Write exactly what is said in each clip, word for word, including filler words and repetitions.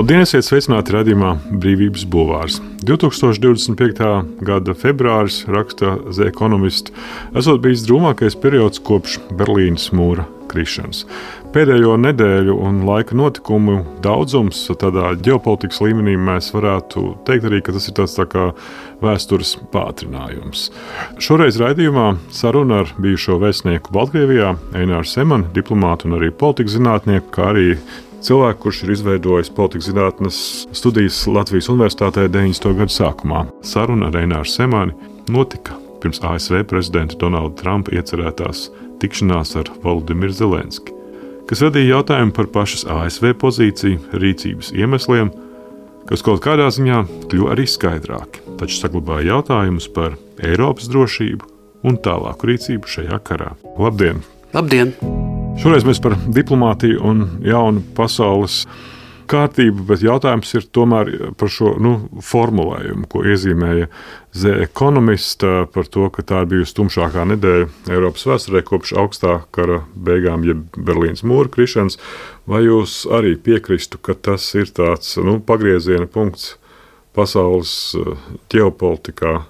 Labdien, esiet sveicināti raidījumā Brīvības bulvārs. divtūkstoš divdesmit piektā gada februāris, raksta The Economist, esot bijis drūmākais periods kopš Berlīnes mūra krišanas. Pēdējo nedēļu un laika notikumu daudzums tādā ģeopolitikas līmenī mēs varētu teikt arī, ka tas ir tāds tā kā vēstures pātrinājums. Šoreiz raidījumā saruna ar bijušo vēstnieku Baltkrievijā, Eināru Semani, diplomātu un arī politikas zinātnieku, kā arī cilvēku, kurš ir izveidojis politikas zinātnes studijas Latvijas Universitātē deviņdesmito gadu sākumā. Saruna ar Eināru Semani notika pirms A S V prezidenta Donalda Trumpa iecerētās tikšanās ar Volodimiru Zelenski, kas radīja jautājumu par pašas A S V pozīciju, rīcības iemesliem, kas kaut kādā ziņā kļuva arī skaidrāki, taču saglabāja jautājumus par Eiropas drošību un tālāku rīcību šajā karā. Labdien! Labdien! Šoreiz mēs par diplomātiju un jaunu pasaules kārtību, bet jautājums ir tomēr par šo nu, formulējumu, ko iezīmēja The Economist par to, ka tā ir bijusi tumšākā nedēļa Eiropas vēsturē kopš augstā kara beigām, jeb Berlīnes mūra krišanas. Vai jūs arī piekristu, ka tas ir tāds nu, pagrieziena punkts pasaules ģeopolitikā?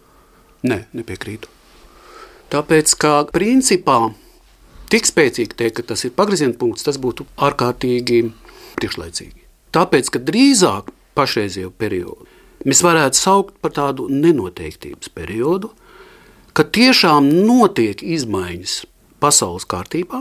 Nē, nepiekrītu. Tāpēc, kā principā tik spēcīgi teikt, ka tas ir pagrieziena punkts, tas būtu ārkārtīgi priekšlaicīgi. Tāpēc, ka drīzāk pašreizējo periodu mēs varētu saukt par tādu nenoteiktības periodu, ka tiešām notiek izmaiņas pasaules kārtībā,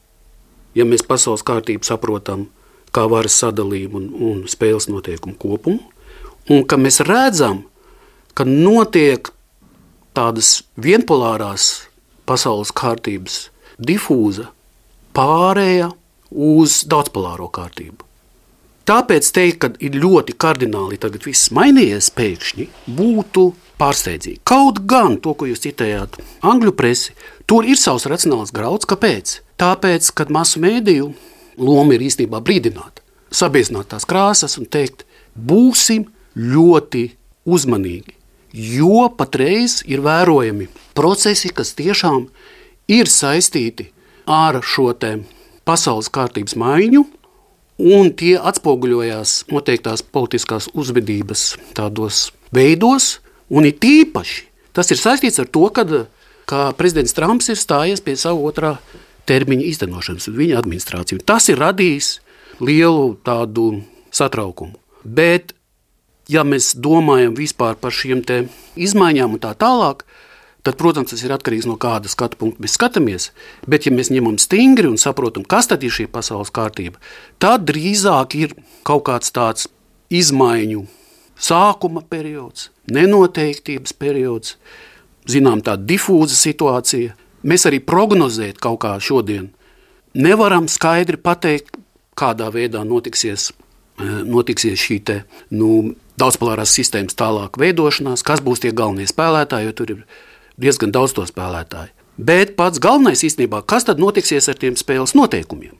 ja mēs pasaules kārtību saprotam kā varas sadalījumu un, un spēles noteikumu kopumu, un ka mēs redzam, ka notiek tādas vienpolārās pasaules kārtības difūza pārēja uz daudzpolāro kārtību. Tāpēc teikt, ka ir ļoti kardināli tagad viss mainījies pēkšņi, būtu pārsteidzīgi. Kaut gan to, ko jūs citējāt angļu presi, tur ir savs racionāls grauds. Kāpēc? Tāpēc, kad masu mēdīju loma ir īstenībā brīdināt, sabiedrināt tās krāsas un teikt, būsim ļoti uzmanīgi, jo patreiz ir vērojami procesi, kas tiešām ir saistīti ar šo te pasaules kārtības maiņu, un tie atspoguļojās noteiktās politiskās uzvedības tādos veidos, un ir tīpaši. Tas ir saistīts ar to, kad, ka prezidents Trumps ir stājies pie savu otrā termiņa izdenošanas un viņa administrāciju. Tas ir radījis lielu tādu satraukumu. Bet, ja mēs domājam vispār par šiem te izmaiņām un tā tālāk, tad, protams, tas ir atkarīgs no kāda skatu punkta mēs skatāmies, bet ja mēs ņemam stingri un saprotam, kas tad ir šī pasaules kārtība, tad drīzāk ir kaut kāds tāds izmaiņu sākuma periods, nenoteiktības periods, zinām tā difūza situācija. Mēs arī prognozēt kaut kā šodien nevaram skaidri pateikt, kādā veidā notiksies, notiksies šī te, nu, daudzpolārās sistēmas tālāk veidošanās, kas būs tie galvenie spēlētāji, jo tur ir diezgan daudz to spēlētāju. Bet pats galvenais īstenībā, kas tad notiksies ar tiem spēles noteikumiem?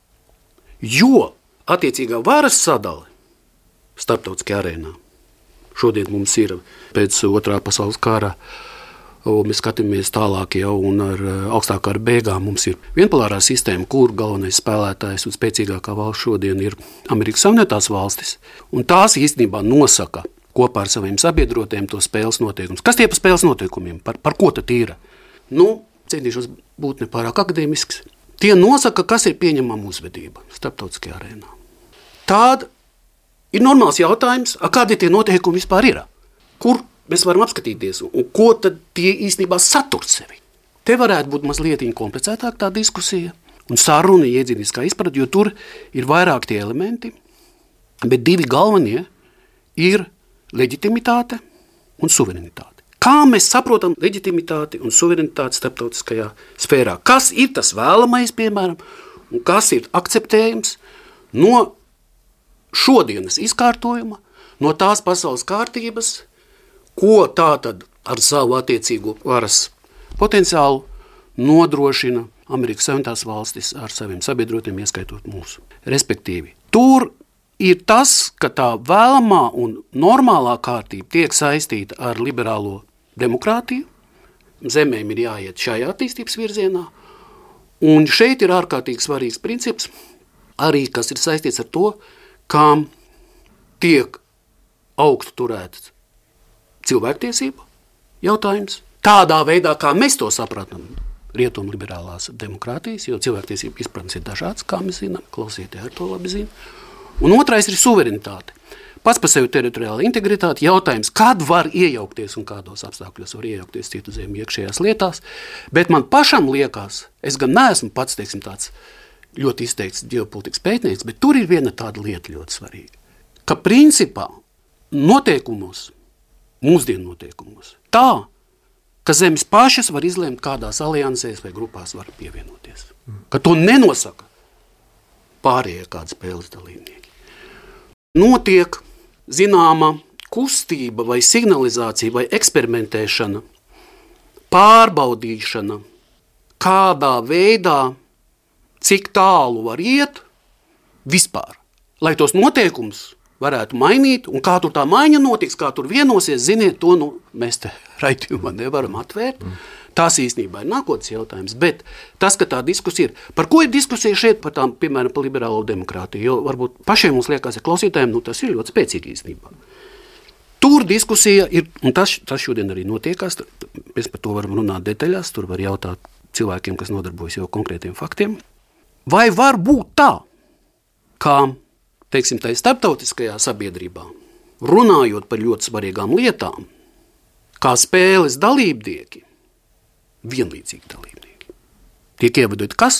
Jo attiecīgā varas sadale starptautiskajā arēnā šodien mums ir pēc otrā pasaules kara, un mēs skatāmies tālāk jau un ar augstā kara beigām mums ir vienpolārā sistēma, kur galvenais spēlētājs un spēcīgākā valsts šodien ir Amerikas Savienotās valstis, un tās īstenībā nosaka kopā ar saviem sabiedrotiem to spēles noteikumus. Kas tie par spēles noteikumiem? Par, par ko tad ir? Nu, centīšos būt nepārāk akadēmisks. Tie nosaka, kas ir pieņemama uzvedība starptautiskajā arēnā. Tāda ir normāls jautājums, kādi tie noteikumi vispār ir? Kur mēs varam apskatīties un ko tad tie īstenībā satur sevi? Te varētu būt mazliet komplicētāk tā diskusija un saruna iedziniskā izpratne, jo tur ir vairāk tie elementi, bet divi galvenie ir leģitimitāte un suverenitāte. Kā mēs saprotam leģitimitāti un suverenitāti starptautiskajā sfērā? Kas ir tas vēlamais, piemēram, un kas ir akceptējams no šodienas izkārtojuma, no tās pasaules kārtības, ko tā tad ar savu attiecīgo varas potenciālu nodrošina Amerikas Savienotās valstis ar saviem sabiedrotiem, ieskaitot mūsu. Respektīvi, tur ir tas, ka tā vēlamā un normālā kārtība tiek saistīta ar liberālo demokrātiju. Zemēm ir jāiet šajā attīstības virzienā. Un šeit ir ārkārtīgi svarīgs princips, arī kas ir saistīts ar to, kā tiek augstu turēts cilvēktiesību jautājums, tādā veidā, kā mēs to sapratam, rietumu liberālās demokrātijas, jo cilvēktiesību izpratnes ir dažādas, kā mēs zinām, klausītāji ar to labi zina. Un otrais ir suverenitāte. Pats par sevi teritoriāla integritāte, jautājums, kad var iejaukties un kādos apstākļos var iejaukties citu zemi iekšējās lietās, bet man pašam liekas, es gan neesmu pats, teiksim, tāds ļoti izteikts ģeopolitikas pētnieks, bet tur ir viena tāda lieta ļoti svarīga, ka principā noteikumos, mūsdienu noteikumos, tā, ka zemes pašas var izlēmt, kādās aliansēs vai grupās var pievienoties. Ka to nenosaka pārējie kādi spēles dalībnieki. Notiek zināma kustība vai signalizācija vai eksperimentēšana, pārbaudīšana, kādā veidā, cik tālu var iet vispār, lai tos noteikumus varētu mainīt, un kā tur tā maiņa notiks, kā tur vienosies, ziniet, to nu, mēs te raidījumā nevaram atvērt. Mm. Tās īstenībā ir nākotnes jautājums, bet tas, ka tā diskusija ir, par ko ir diskusija šeit, par tām, piemēram, par liberālo demokrātiju, jo varbūt pašiem mums liekas, ja klausītājiem, nu tas ir ļoti spēcīgi īstenībā. Tur diskusija ir, un tas, tas šodien arī notiekās, mēs par to varam runāt detaļās, tur var jautāt cilvēkiem, kas nodarbojas jau konkrētiem faktiem. Vai var būt tā, kā, teiksim, tā starptautiskajā sabiedrībā, runājot par ļoti svarīgām lietām, kā spēles dalībnieki, vienlīdzīgi dalībnieki, tiek ievadoti kas?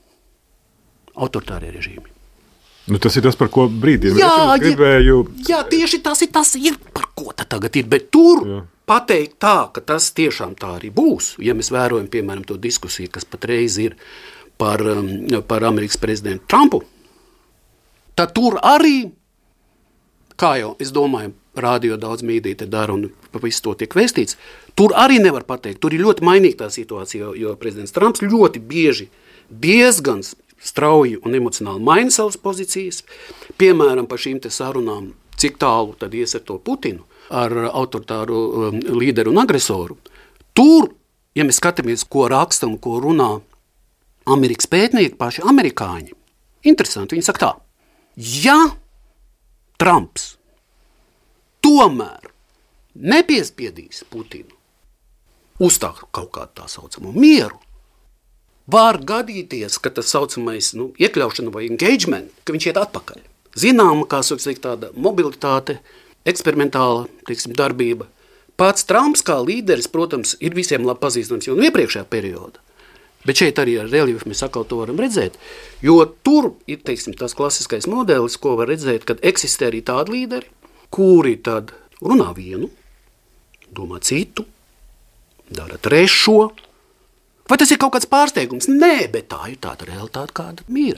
Autoritārie režīmi. Nu, tas ir tas, par ko brīdī jā, es gribēju. Jā, tieši tas ir, tas ir, par ko tā tagad ir, bet tur jā. Pateikt tā, ka tas tiešām tā arī būs, ja mēs vērojam, piemēram, to diskusiju, kas patreiz ir par, par Amerikas prezidentu Trumpu, tad tur arī, kā jau, es domāju, rādio daudz mīdī te dara un pa visu to tiek vēstīts, tur arī nevar pateikt, tur ir ļoti mainīga tā situācija, jo, jo prezidents Trumps ļoti bieži diezgan strauji un emocionāli maina savas pozīcijas, piemēram, par šīm te sarunām, cik tālu tad ies ar to Putinu, ar autoritāru um, līderu un agresoru. Tur, ja mēs skatāmies, ko raksta un ko runā Amerikas pētnieki, paši amerikāņi, interesanti, viņi saka tā, ja Trumps tomēr nepiespiedīs Putinu uz tā kaut kādu tā saucamo mieru, var gadīties, ka tas saucamais nu, iekļaušana vai engagement, ka viņš iet atpakaļ. Zināma, kā saka, tāda mobilitāte, eksperimentāla, teiksim, darbība. Pats Trumps kā līderis, protams, ir visiem labi pazīstams jau no iepriekšējā perioda. Bet šeit arī ar reliefu mēs atkal to varam redzēt, jo tur ir, teiksim, tas klasiskais modelis, ko var redzēt, kad eksistē arī tādi līderi, kuri tad runā vienu, domā citu, dara trešo. Vai tas ir kaut kāds pārsteigums? Nē, bet tā ir tāda realitāte, kāda ir.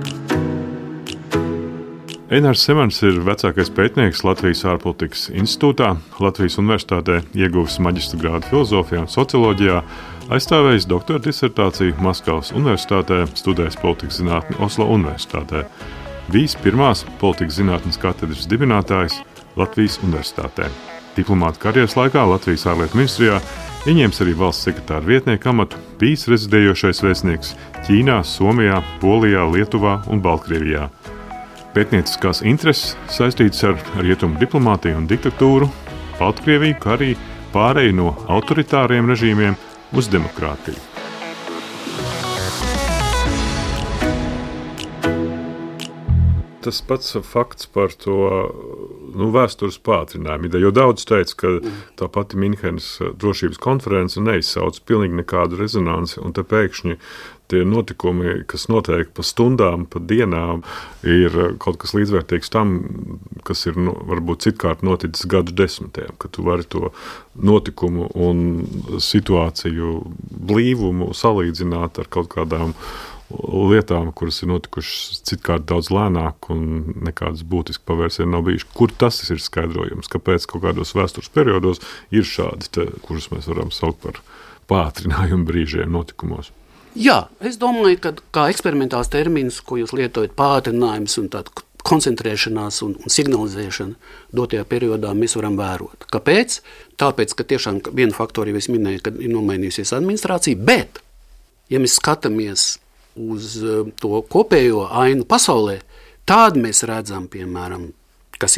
Einārs Semans ir vecākais pētnieks Latvijas ārpolitikas institūtā, Latvijas universitātē ieguvis maģistra grādu filozofijā un socioloģijā, aizstāvējis doktora disertāciju Maskavas universitātē, studējis politikas zinātni Oslo universitātē. Bijis pirmās politikas zinātnes katedras dibinātājs Latvijas universitātē. Diplomāta karjeras laikā Latvijas ārlietu ministrijā ieņēmis arī valsts sekretāra vietnieka amatu, bijis rezidējošais vēstnieks Ķīnā, Somijā, Polijā, Lietuvā un Baltkrievijā. Pētnieciskās intereses saistītas ar rietumu diplomātiju un diktatūru, Baltkrieviju, kā arī pāreju no autoritāriem režīmiem uz demokrātiju. Tas pats fakts par to nu, vēstures pātrinājumu, jo daudz teica, ka tā pati Minhenes drošības konference neizsauc pilnīgi nekādu rezonanci, un te pēkšņi tie notikumi, kas notiek pa stundām, pa dienām, ir kaut kas līdzvērtīgs tam, kas ir nu, varbūt citkārt noticis gadu desmitiem, ka tu vari to notikumu un situāciju blīvumu salīdzināt ar kaut kādām lietām, kuras ir notikušas citkārt daudz lēnāk un nekādas būtiskas pavērsieni nav bijuši. Kur tas ir skaidrojums? Kāpēc kaut kādos vēstures periodos ir šādi, te, kurus mēs varam saukt par pātrinājumu brīžiem notikumos? Jā, es domāju, ka kā eksperimentāls termins, ko jūs lietojat, pātrinājums un tāda koncentrēšanās un, un signalizēšana dotajā periodā mēs varam vērot. Kāpēc? Tāpēc, ka tiešām vienu faktoru jau es minēju, kad ir nomainījusies administrācija, bet, ja mēs skatāmies uz to kopējo ainu pasaulē, tādu mēs redzam, piemēram, kas ir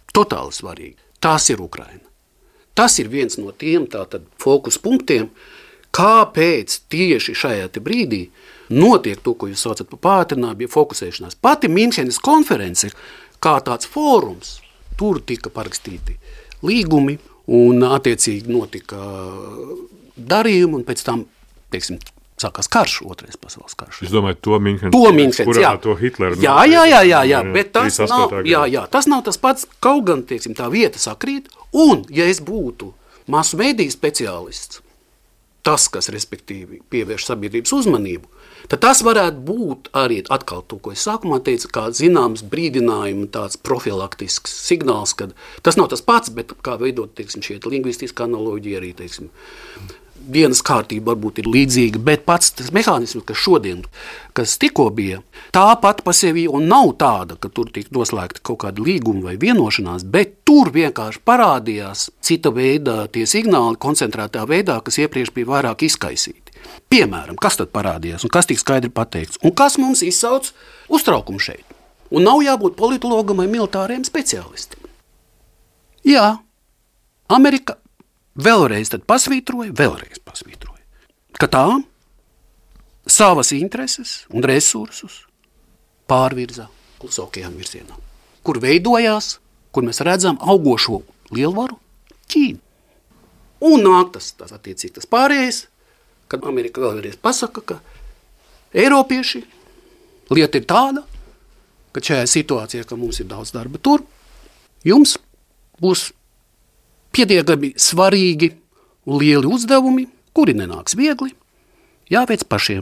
totāli svarīgi. Tas ir Ukraina. Tas ir viens no tiem tātad fokus punktiem, kāpēc tieši šajā te brīdī notiek to, ko jūs saucat par pātrinājumu, ja fokusēšanās. Pati Minhenes konference kā tāds fórums, tur tika parakstīti līgumi un attiecīgi notika darījumi, un pēc tam, teiksim, sākās karš, otrais pasaules karš. Es domāju, to Minhenes, to Minhenes, kurā jā. to Hitleru... Jā, jā, jā, jā, jā, bet tas nav, jā, jā, tas nav tas pats, kaut gan, teiksim, tā vieta sakrīt, un, ja es būtu masu mediju speciālists, tas, kas, respektīvi, pievērš sabiedrības uzmanību, tad tas varētu būt arī atkal to, ko es sākumā teicu, kā zināms brīdinājumi, tāds profilaktisks signāls, kad tas nav tas pats, bet kā veidot, teiksim, šie lingvistiska analoģija arī, teiksim, dienas kārtība varbūt ir līdzīga, bet pats tas mehānisms, kas šodien, kas tikko bija, tā pat pa sevi un nav tāda, ka tur tiek noslēgta kaut kāda līguma vai vienošanās, bet tur vienkārši parādījās cita veidā tie signāli koncentrētā veidā, kas iepriekš bija vairāk izkaisīti. Piemēram, kas tad parādījās un kas tik skaidri pateikts un kas mums izsauc uztraukumu šeit. Un nav jābūt politologam vai militāriem speciālistiem. Jā, Amerika vēlreiz tad pasvītroja, vēlreiz pasvītroja, ka tā savas intereses un resursus pārvirza Klusā okeāna virzienā, kur veidojās, kur mēs redzam augošo lielvaru Ķīnu. Un nāk tas, tas attiecīgi tas pārējais, kad Amerika vēlreiz pasaka, ka eiropieši lieta ir tāda, ka šajā situācijā, ka mums ir daudz darba tur, jums būs pietiekami svarīgi un lieli uzdevumi, kuri nenāks viegli, jāveic pašiem.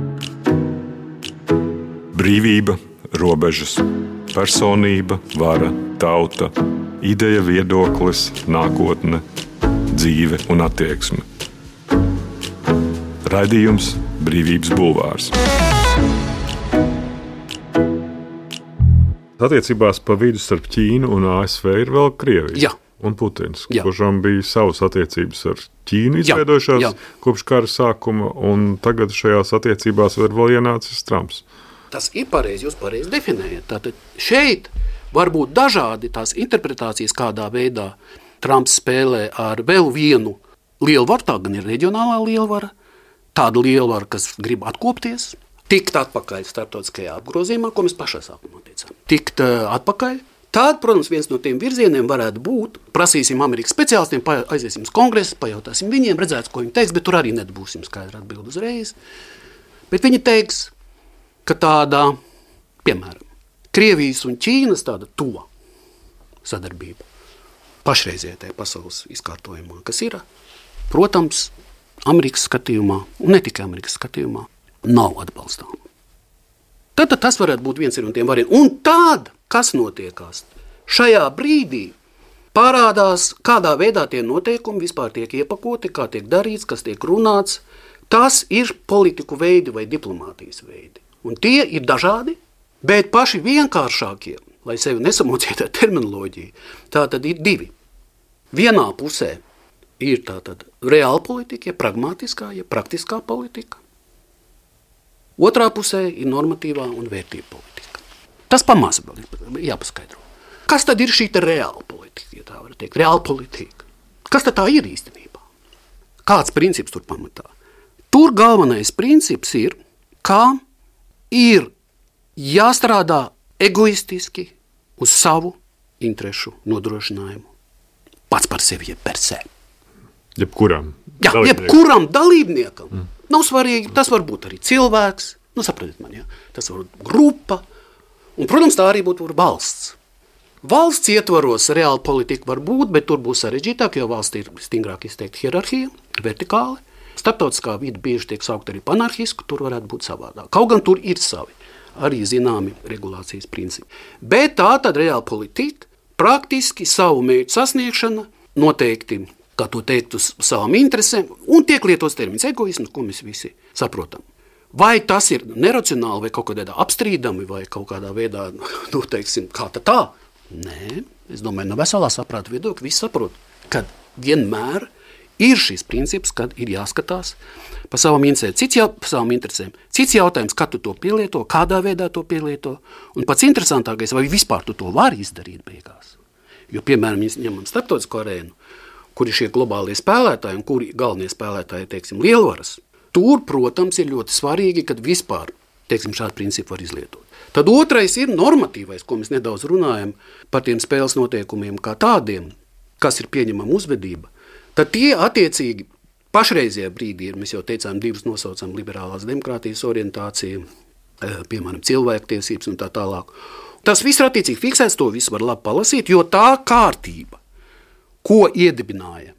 Brīvība, robežas, personība, vara, tauta, ideja, viedoklis, nākotne, dzīve un attieksme. Raidījums Brīvības bulvārs. Attiecībās pa vidu starp Ķīnu un A S V ir vēl Krievija. Jā. Un Putins, Jā. kuram bija savas attiecības ar Ķīnu izveidojušās Jā, jā. kopš kara sākuma, un tagad šajās attiecībās var vēl ienācis Trumps. Tas ir pareizi, jūs pareizi definējat. Tātad šeit var būt dažādi tās interpretācijas, kādā veidā Trumps spēlē ar vēl vienu lielvaru, tā gan ir reģionālā lielvara, tāda lielvara, kas grib atkopties, tikt atpakaļ starptautiskajā apgrozījumā, ko mēs pašā sākumā teicām. Tikt uh, atpakaļ. Tad, protams, viens no tiem virzieniem varētu būt, prasīsim Amerikas speciālistiem, aiziesim uz kongresu, pajautāsim viņiem, redzēsim, ko viņi teiks, bet tur arī nedabūsim skaidru atbildi uzreiz. Bet viņi teiks, ka tāda, piemēram, Krievijas un Ķīnas tāda tuva sadarbība pašreizējā tajā pasaules izkārtojumā, kas ir, protams, Amerikas skatījumā, un ne tikai Amerikas skatījumā, nav atbalstāma. Tad, tad tas varētu būt viens no tiem variantiem. Un tad, kas notiekās? Šajā brīdī parādās, kādā veidā tie noteikumi vispār tiek iepakoti, kā tiek darīts, kas tiek runāts. Tas ir politiku veidi vai diplomātijas veidi. Un tie ir dažādi, bet paši vienkāršākie, lai sevi nesamocētu ar terminoloģiju, tā tad ir divi. Vienā pusē ir tā tad reāla politika, ja pragmatiskā, ja praktiskā politika. Otrā pusē ir normatīvā un vērtība politika. Tas pamaz vēl ir jāpaskaidro. Kas tad ir šī reāla politika, ja tā var teikt, reāla politika? Kas tad tā ir īstenībā? Kāds princips tur pamatā? Tur galvenais princips ir, kā ir jāstrādā egoistiski uz savu interešu nodrošinājumu. Pats par sevi, jeb per se. Jebkuram. Jā, jebkuram dalībniekam. Mm. Nav svarīgi, tas var būt arī cilvēks, nu sapratiet man, ja? Tas var būt grupa, un, protams, tā arī būtu valsts. Valsts ietvaros reāla politika var būt, bet tur būs sarežģītāk, jo valsts ir stingrāk izteikta hierarhija, vertikāli. Starptautiskā vide bieži tiek saukt arī panarhisku, tur varētu būt savādāk. Kaut gan tur ir savi, arī zināmi regulācijas principi. Bet tā tad reāla politika, praktiski savu mērķu sasniegšana, noteikti, kā to teikt, uz savām interesēm, un tiek lietots termins egoisms, ko mēs visi saprotam. Vai tas ir neracionāli, vai kaut kādā apstrīdami, vai kaut kādā veidā, nu, teiksim, kā tā tā? Nē, es domāju, no veselā saprāta viedokļa visi saprot, ka vienmēr ir šis princips, kad ir jāskatās pa savām interesēm. Cits, jau, pa savām interesēm. Cits jautājums, kad tu to pielieto, kādā veidā to pielieto, un pats interesantākais, vai vispār tu to vari izdarīt beigās. Jo, piemēram, mēs ņemam starptautisko arēnu, kur ir šie globālie spēlētāji un kuri galvenie spēlētāji, teiksim, lielvaras. Tur, protams, ir ļoti svarīgi, kad vispār, teiksim, šādu principu var izlietot. Tad otrais ir normatīvais, ko mēs nedaudz runājam par tiem spēles noteikumiem kā tādiem, kas ir pieņemama uzvedība. Tad tie attiecīgi pašreizajā brīdī ir, mēs jau teicām, divas nosaucam liberālās demokrātijas orientācija, piemēram, cilvēktiesības un tā tālāk. Tas viss ir attiecīgi fiksēts, to visu var labi palasīt, jo tā kārtība, ko iedibināja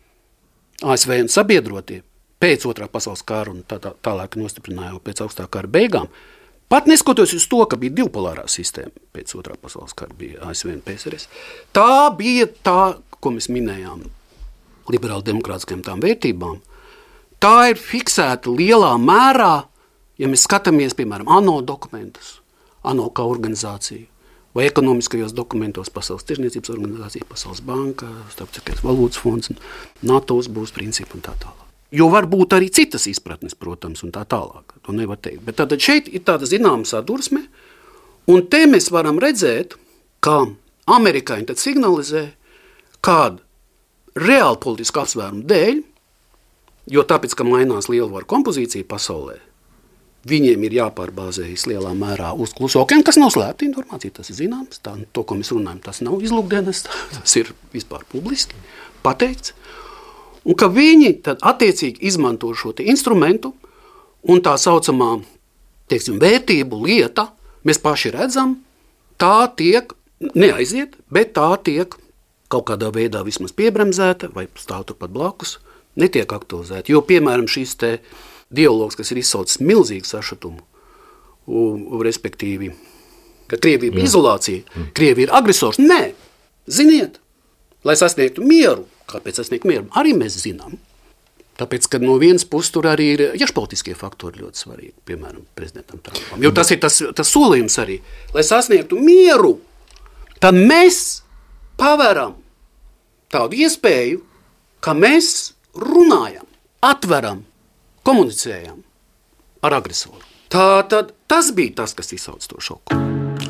A S V un sabiedrotie pēc otrā pasaules kara un tā, tā, tālāk nostiprināja pēc augstā kara beigām, pat neskatoties uz to, ka bija divpolārā sistēma pēc otrā pasaules kara, bija A S V un P S R S, tā bija tā, ko mēs minējām, liberāli demokrātiskajām tām vērtībām, tā ir fiksēta lielā mērā, ja mēs skatāmies, piemēram, ANO dokumentus, ANO kā organizāciju, vai ekonomiskajos dokumentos Pasaules tirdzniecības organizācija, Pasaules banka, Starptautiskais valūtas fonds, NATO būs principi un tā tālāk. Jo var būt arī citas izpratnes, protams, un tā tālāk. To nevar teikt. Bet tad šeit ir tāda zināma sadursme, un te mēs varam redzēt, kā amerikāņi tad signalizē, kādu reāli politisku apsvērumu dēļ, jo tāpēc, ka mainās lielvaru kompozīcija pasaulē, viņiem ir jāpārbāzējas lielā mērā uz Kluso okeānu, kas nav slēpta informācija, tas ir zināms. Tā, to, ko mēs runājam, tas nav izlūkdienas, tas ir vispār publiski pateikts. Un ka viņi tad attiecīgi izmanto šo te instrumentu un tā saucamā, teiksim, vērtību lieta, mēs paši redzam, tā tiek, neaiziet, bet tā tiek kaut kādā veidā vismaz piebremzēta vai stāv turpat blakus, netiek aktualizēta. Jo, piemēram, šis te dialogs, kas ir izsaucis milzīgu sašutumu, un, respektīvi, ka Krievija ir izolācija, mm. Krievija ir agresors. Nē, ziniet, lai sasniegtu mieru, kāpēc sasniegt mieru, arī mēs zinām. Tāpēc, ka no vienas puses tur arī ir iekšpolitiskie faktori ļoti svarīgi, piemēram, prezidentam Trumpam. Jo tas ir tas, tas solījums arī, lai sasniegtu mieru, tad mēs paveram tādu iespēju, ka mēs runājam, atveram, komunicējam ar agresoru. Tā tad tas bija tas, kas izsauc to šoku.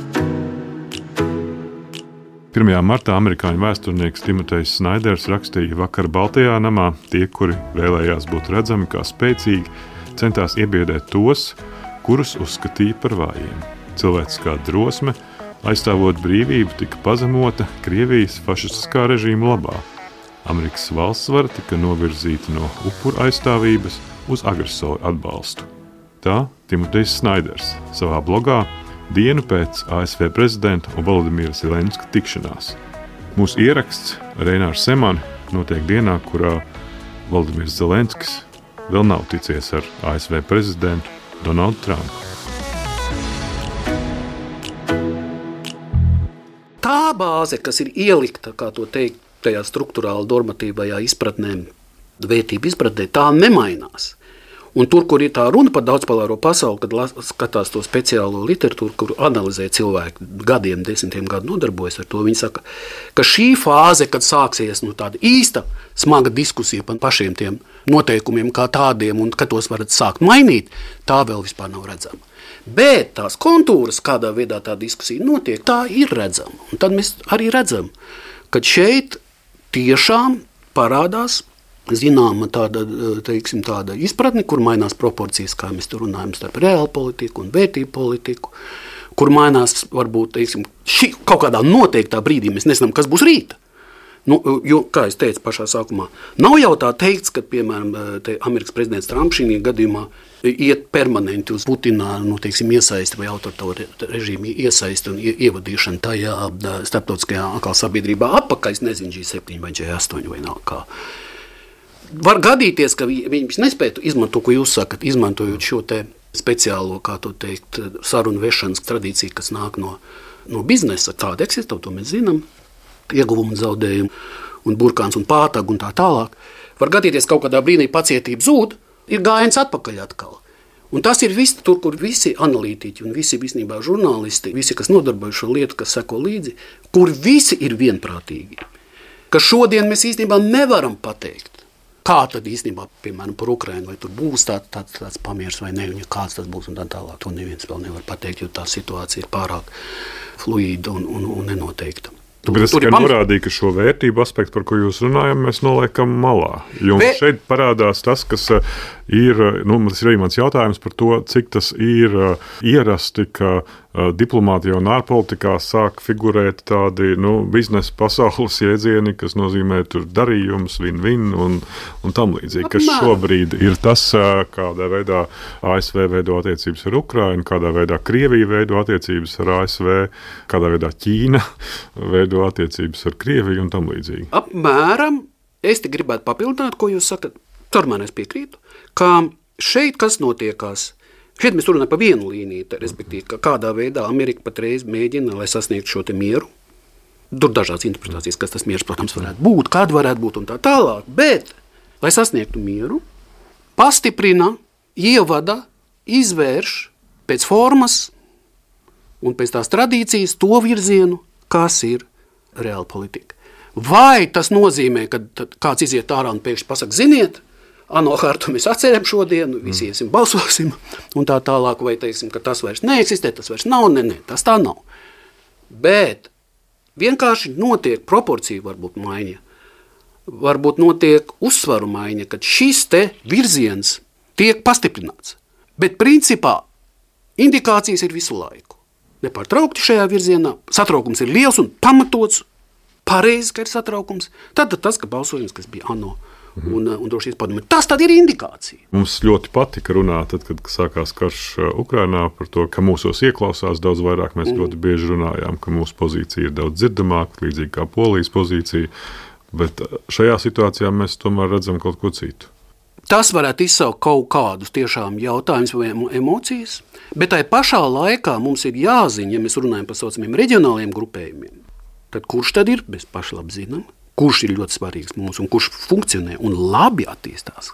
pirmajā martā amerikāņu vēsturnieks Timotejs Snaiders rakstīja: vakar Baltajā namā tie, kuri vēlējās būt redzami kā spēcīgi, centās iebiedēt tos, kurus uzskatīja par vājiem. Cilvēciskā drosme, aizstāvot brīvību, tika pazemota Krievijas fašistiskā režīma labā. Amerikas valsts vara tika novirzīta no upura aizstāvības uz agresoru atbalstu. Tā Timotejs Snaiders savā blogā dienu pēc A S V prezidenta un Volodimira Zelenska tikšanās. Mūsu ieraksts Reinārs Semani notiek dienā, kurā Volodimirs Zelenskis vēl nav ticies ar A S V prezidentu Donaldu Trumpu. Tā bāze, kas ir ielikta, kā to teikt, tajā struktūrāli normatīvajā izpratnē, vērtību izpratnē, tā nemainās. Un tur, kur ir tā runa par daudzpolāro pasauli, kad skatās to speciālo literatūru, kur analizē cilvēki gadiem, desmitiem gadu nodarbojas ar to, viņi saka, ka šī fāze, kad sāksies nu, tāda īsta smaga diskusija par pašiem tiem noteikumiem kā tādiem, un kad tos varat sākt mainīt, tā vēl vispār nav redzama. Bet tās kontūras, kādā veidā tā diskusija notiek, tā ir redzama. Un tad mēs arī redzam, ka šeit tiešām parādās zināma tāda, teiksim, tāda izpratne, kur mainās proporcijas, kā mēs tur runājam, starp reālu politiku un vērtību politiku, kur mainās, varbūt, teiksim, šī, kaut kādā noteiktā brīdī mēs nezinām, kas būs rīta. Nu, jo, kā es teicu pašā sākumā, nav jau tā teikts, ka, piemēram, te Amerikas prezidents Trumps šī gadījumā iet permanenti uz Putina, nu, teiksim, iesaisti vai autoritāru režīmu iesaisti un ievadīšanu tajā starptautiskajā atkal sabiedrībā atpakaļ, es nezinu, G septiņi vai G astoņi vai nav kā. Var gadīties, ka viņi nespētu izmantot, ko jūs sakat, izmantojot šo te speciālo, kā to teikt, sarunu vešanas tradīciju, kas nāk no, no biznesa. Tāda eksistē, to mēs zinām, ieguvumu zaudējumu un burkāns un pātagu un tā tālāk. Var gadīties, kaut kādā brīdī pacietība zūd, ir gājiens atpakaļ atkal. Un tas ir viss tur, kur visi analītiķi un visi visnībā žurnālisti, visi, kas nodarbojas šo lietu, kas seko līdzi, kur visi ir vienprātīgi. Ka šodien mēs īstenībā nevaram pateikt, kā tad īstenībā, piemēram, par Ukrainu, vai tur būs tā, tā, tāds pamiers vai ne, un ja kāds tas būs un tā tālāk, to neviens vēl nevar pateikt, jo tā situācija ir pārāk fluīda un, un, un nenoteikta. Tāpēc es tikai norādīju, ka šo vērtību aspektu, par ko jūs runājam, mēs noliekam malā. Jo Be... šeit parādās tas, kas ir, nu, tas ir arī mans jautājums par to, cik tas ir ierasti, ka diplomātijā un ārpolitikā sāk figurēt tādi, nu, biznesa pasaules jēdzieni, kas nozīmē tur darījums, win-win un, un tam līdzīgi. Kas šobrīd ir tas, kādā veidā A S V veido attiecības ar Ukrainu, kādā veidā Krievija veido attiecības ar A S V, kādā veidā Ķīna veido attiecības ar Krieviju un tam līdzīgi. Apmēram, es te gribētu papildināt, ko jūs sakat, tomēr es piekrītu, ka šeit kas notiekās. Šeit mēs runājam par vienu līniju, respektīvi, ka kādā veidā Amerika patreiz mēģina, lai sasniegtu šo te mieru. Tur dažādas interpretācijas, kas tas miers, protams, varētu būt, kāda varētu būt un tā tālāk. Bet, lai sasniegtu mieru, pastiprina, ievada, izvērš pēc formas un pēc tās tradīcijas to virzienu, kas ir reāla politika. Vai tas nozīmē, ka kāds iziet ārā un pēkšņi pasaka, ziniet, ANO hartu mēs atceram šodienu, visi iesim, balsosim, un tā tālāk, vai teiksim, ka tas vairs neeksistē, tas vairs nav, ne, ne, tas tā nav. Bet vienkārši notiek proporcija varbūt maiņa, varbūt notiek uzsvaru maiņa, kad šis te virziens tiek pastiprināts. Bet principā indikācijas ir visu laiku. Nepārtraukti šajā virzienā, satraukums ir liels un pamatots, pareizi, ka ir satraukums, tad tas, ka balsojums, kas bija ANO, Un, un drošības padomē. Tas tad ir indikācija. Mums ļoti patika runāt, tad, kad sākās karš Ukrainā par to, ka mūsos ieklausās daudz vairāk. Mēs mm. ļoti bieži runājām, ka mūsu pozīcija ir daudz dzirdamāka, līdzīgi kā Polijas pozīcija, bet šajā situācijā mēs tomēr redzam kaut ko citu. Tas varētu izsaukt kaut kādus tiešām jautājumus vai emocijas, bet tai pašā laikā mums ir jāzina, ja mēs runājam par saucamiem reģionāliem grupējumiem, tad kurš tad ir, mēs paši labi zinām, kurš ir ļoti svarīgs mums un kurš funkcionē un labi attīstās.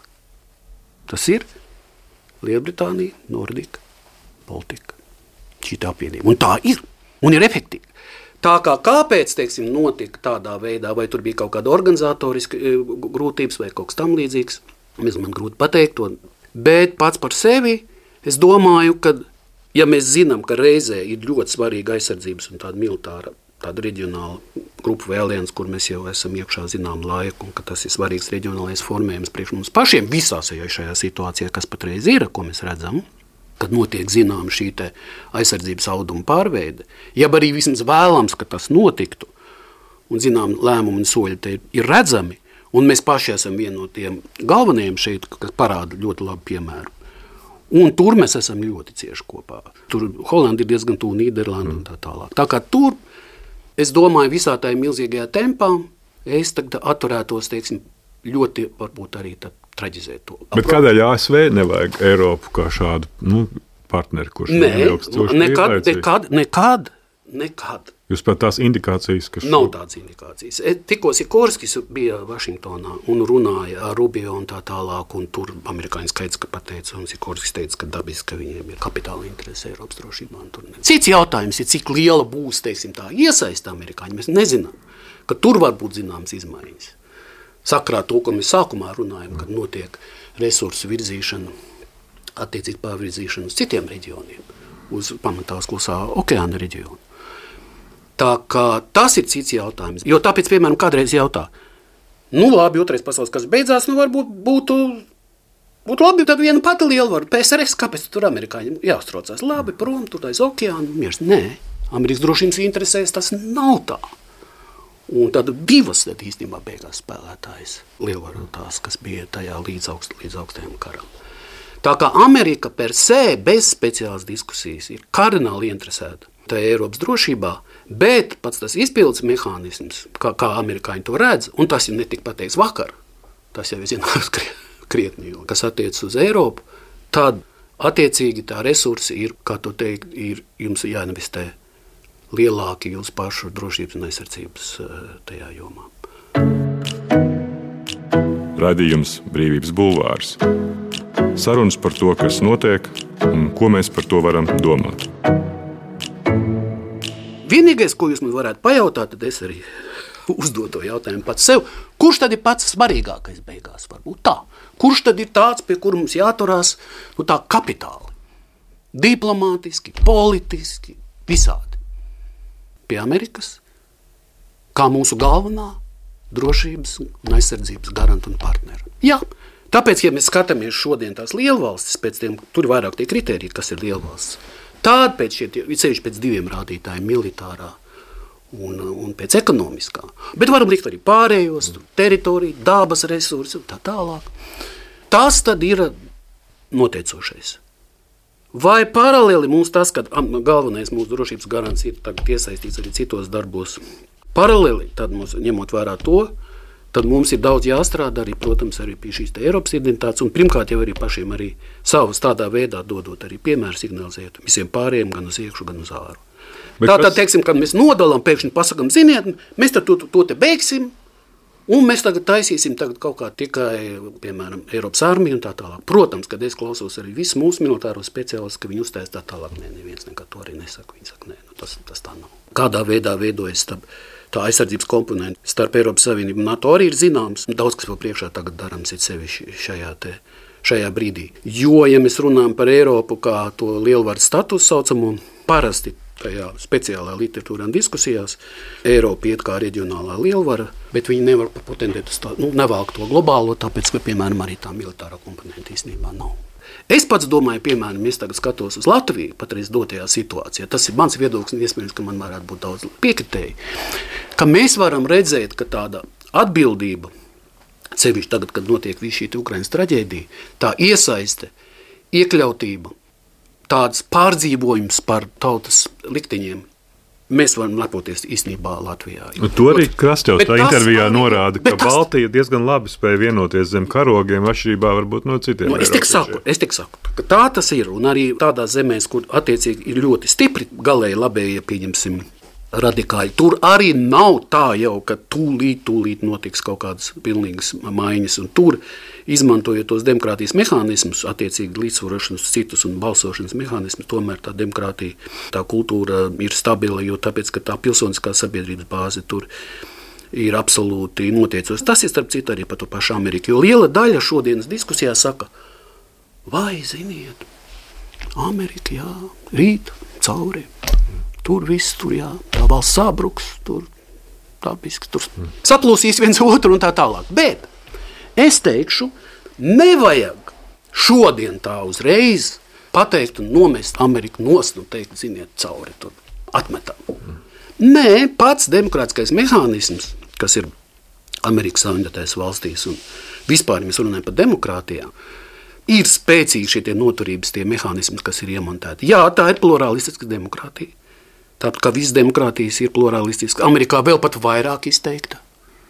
Tas ir Lielbritānija, Nordika, Baltika, šī tā apvienība. Un tā ir, un ir efektīva. Tā kā kāpēc, teiksim, notika tādā veidā, vai tur bija kaut kāda organizatoriska grūtības vai kaut kas tam līdzīgs, mēs man grūti pateikt to, bet pats par sevi es domāju, ka, ja mēs zinām, ka reizē ir ļoti svarīga aizsardzības un tāda militāra, tāda reģionāla grupa vai alianse, kur mēs jau esam iekšā zinām laiku, un ka tas ir svarīgs reģionālais formējums priekš mums pašiem visās šajā situācijā, kas patreiz ir, ko mēs redzam, kad notiek zinām šī te aizsardzības auduma pārveide, ja arī vismaz vēlams, ka tas notiktu, un zinām lēmumi un soļi te ir redzami, un mēs paši esam vieni no tiem galvenajiem šeit, kas parāda ļoti labu piemēru. Un tur mēs esam ļoti cieši kopā. Tur Holanda ir diezgan tuvu Nīderlanda un tā tālāk. Tā kā tur es domāju, visā tajā milzīgajā tempā es tagad atturētos, teiksim, ļoti varbūt arī tad traģizēt to. Bet kādēļ A S V nevajag Eiropu kā šādu, nu, partneri, kurš Nē, nekad, nekad, nekad, nekad. Jūs pat tās indikācijas, kas... Nav tādas indikācijas. Tikko Sikorskis bija Vašingtonā un runāja ar Rubio un tā tālāk, un tur amerikāņi skaidrs, ka pateica, un Sikorskis teica, ka dabiski, ka viņiem ir kapitāla interese Eiropas drošībā. Cits jautājums ir, cik liela būs, teiksim, tā iesaista amerikāņi. Mēs nezinām, ka tur var būt zināmas izmaiņas. Sakrā to, ko mēs sākumā runājam, kad notiek resursu virzīšana, attiecīgi pārvirzīšana uz citiem reģioniem, uz pamatās klusā okeāna reģionu. Tā kā tas ir cits jautājums. Jo tāpēc, piemēram, kādreiz jautā, nu labi, otrais pasaules kas beidzās, nu varbūt būtu, būtu labi, tad viena pati lielvaru, P S R S, kāpēc tur amerikāņi jāuztraucās? Labi, prom, tur aiz okeānu, miers. Nē, Amerikas drošības interesēs tas nav tā. Un tad divas tad īstenībā beigās spēlētājas lielvaru tās, kas bija tajā līdz, augst, līdz augstajam karam. Tā kā Amerika per se bez speciālas diskusijas ir kardināli interesēta tajā Eiropas drošībā, bet pats tas izpildes mehānisms, kā, kā amerikāņi to redz, un tas jau netika pateikts vakar, tas jau ir zināms krietni, kas attiecas uz Eiropu, tad attiecīgi tā resursi ir, kā to teikt, ir jums jāinvestē lielāki jūsu pašu drošības un aizsardzības tajā jomā. Raidījums Brīvības bulvārs. Sarunas par to, kas notiek un ko mēs par to varam domāt. Vienīgais, ko jūs man varētu pajautāt, tad es arī uzdotu to jautājumu pats sev, kurš tad ir pats svarīgākais beigās, varbūt tā? Kurš tad ir tāds, pie kura mums jāturās, nu tā kapitāli, diplomātiski, politiski, visādi? Pie Amerikas kā mūsu galvenā drošības un aizsardzības garanta un partnera. Jā, tāpēc, ja mēs skatāmies šodien tās lielvalstis, pēc tiem, tur vairāk tie kriteriji, kas ir lielvalstis, tāda pēc šie, ceļš pēc diviem rādītājiem, militārā un, un pēc ekonomiskā. Bet varam likt arī pārējos, teritoriju, dabas resursi un tā tālāk. Tas tad ir noteicošais. Vai paralēli mums tas, ka galvenais mūsu drošības garants ir tagad iesaistīts arī citos darbos, paralēli, tad mums, ņemot vērā to, tad mums ir daudz jāstrādā arī, protams, arī pie šīs te Eiropas identitātes, un pirmkārt jau arī pašiem arī savus tādā veidā dodot arī piemēru signalizēt visiem pārējiem, gan uz iekšu, gan uz āru. Tātad, kas... teiksim, kad mēs nodalām, pēkšņi pasakam, ziniet, mēs tad to, to te beigsim, un mēs tagad taisīsim tagad kaut kā tikai, piemēram, Eiropas armiju un tā tālāk. Protams, kad es klausos arī visu mūsu militāro speciālistus, ka viņi uztais tā tālāk, nē, neviens nekad to arī nesaka. Viņi saka, nē, nu, tas, tas tā nav. Kādā veidā veidojas tā, tā aizsardzības komponenta starp Eiropas Savienību un NATO arī ir zināms. Daudz, kas vēl priekšā tagad darams, ir sevišķi šajā, te, šajā brīdī. Jo, ja mēs runājam par Eiropu kā to lielvaru statusu saucamo, parasti tajā speciālā literatūrā un diskusijās Eiropa iet kā reģionālā lielvara, bet viņi nevar patentēt, nu, nevelk to globālo, tāpēc, ka, piemēram, arī tā militārā komponenta īstenībā nav. Es pats domāju, piemēram, es tagad skatos uz Latviju patreiz dotajā situācijā. Tas ir mans viedoklis, un iespējams, ka man varētu būt daudz piekritēji, ka mēs varam redzēt, ka tāda atbildība, sevišķi tagad, kad notiek viss šī Ukrainas traģēdija, tā iesaiste, iekļautība, tāds pārdzīvojums par tautas likteņiem, mēs varam lepoties īstenībā Latvijā. To arī Krastevs tā intervijā norāda, ka tas... Baltija diezgan labi spēja vienoties zem karogiem, atšķirībā varbūt no citiem. No, es tik saku, es tik saku, ka tā tas ir, un arī tādās zemēs, kur attiecīgi ir ļoti stipri galēji labējie, pieņemsim, radikāļi. Tur arī nav tā jau, ka tūlīt, tūlīt notiks kaut kādas pilnīgas maiņas, un tur, izmantojot tos demokrātijas mehānismus, attiecīgi līdzsvarošanas citus un balsošanas mehānismus, tomēr tā demokrātija, tā kultūra ir stabila, jo tāpēc, ka tā pilsoniskā sabiedrības bāze tur ir absolūti notiecos. Tas ir starp citu arī par to pašu Ameriku, jo liela daļa šodienas diskusijā saka, vai, ziniet, Amerika, jā, rīt, cauri, tur viss, tur, jā, tā valsts sabruks, tur, tāpiski, tur saplūsīs viens otru un tā tālāk. Bet es teikšu, nevajag šodien tā uzreiz pateikt un nomest Ameriku nost un teikt, ziniet, cauri, tur atmetam. Nē, pats demokrātiskais mehānisms, kas ir Amerikas Savienotajās valstīs un vispār mēs runājam par demokrātijām, ir spēcīgi šie tie noturības, tie mehānismi, kas ir iemontēti. Jā, tā ir pluralistiska demokrātija. Tāpat kā visas demokrātijas ir pluralistiska. Amerikā vēl pat vairāk izteikta.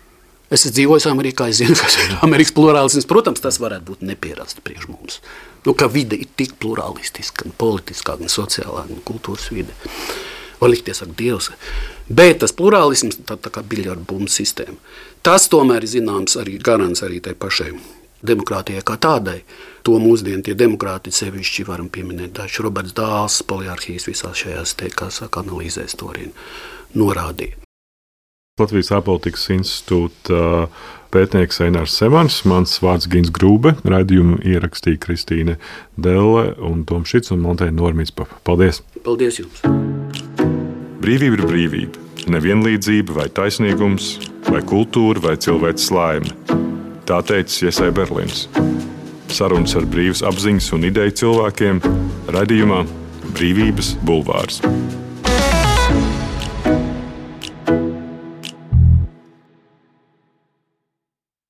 Es esmu dzīvojis Amerikā, es zinu, kas ir Amerikas plurālisms. Protams, tas varētu būt nepierasti priekš mums. Nu, ka vide ir tik pluralistiska, gan politiskā, gan sociālā, gan kultūras vide. Var likties ar Dievs. Bet tas plurālisms, tā, tā kā biļardu bumbu sistēma, tas tomēr ir zināms arī garants arī tai pašai demokrātijai kā tādai. To mūsdien tie demokrāti sevišķi varam pieminēt. Daži Roberts Dāls, poliarhijas visās šajās te, kā saka, analīzēs to arī norādīja. Latvijas ārpolitikas institūta pētnieks Einārs Semans, mans vārds Gins Grūbe, raidījumu ierakstīja Kristīne Delle un Toms Šits un Monteja Normīts. Paldies! Paldies jums! Brīvība ir brīvība. Nevienlīdzība vai taisnīgums, vai kultūra, vai cilvēks laime. Tā teica Iesai Berlins. Sarunas ar brīvas apziņas un ideju cilvēkiem raidījumā Brīvības bulvārs.